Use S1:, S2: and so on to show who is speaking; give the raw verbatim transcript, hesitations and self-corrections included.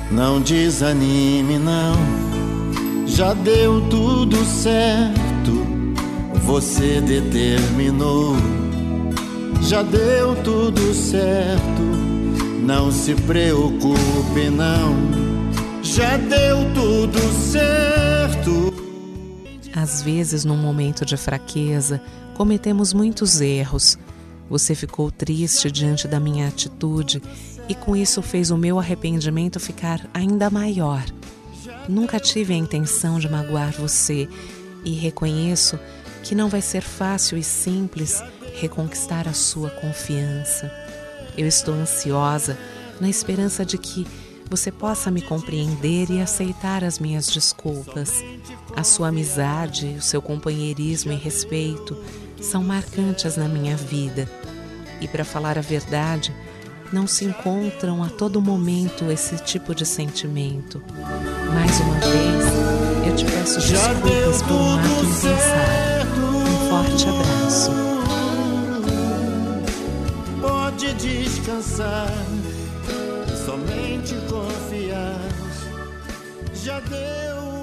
S1: Não desanime não, já deu tudo certo, você determinou. Já deu tudo certo, não se preocupe não, já deu tudo certo.
S2: Às vezes, num momento de fraqueza, cometemos muitos erros. Você ficou triste diante da minha atitude e com isso fez o meu arrependimento ficar ainda maior. Nunca tive a intenção de magoar você e reconheço que não vai ser fácil e simples reconquistar a sua confiança. Eu estou ansiosa na esperança de que você possa me compreender e aceitar as minhas desculpas. A sua amizade, o seu companheirismo e respeito são marcantes na minha vida. E, para falar a verdade, não se encontram a todo momento esse tipo de sentimento. Mais uma vez, eu te peço desculpas por um ato impensado. Um forte abraço.
S1: Pode descansar, somente confiar. Já deu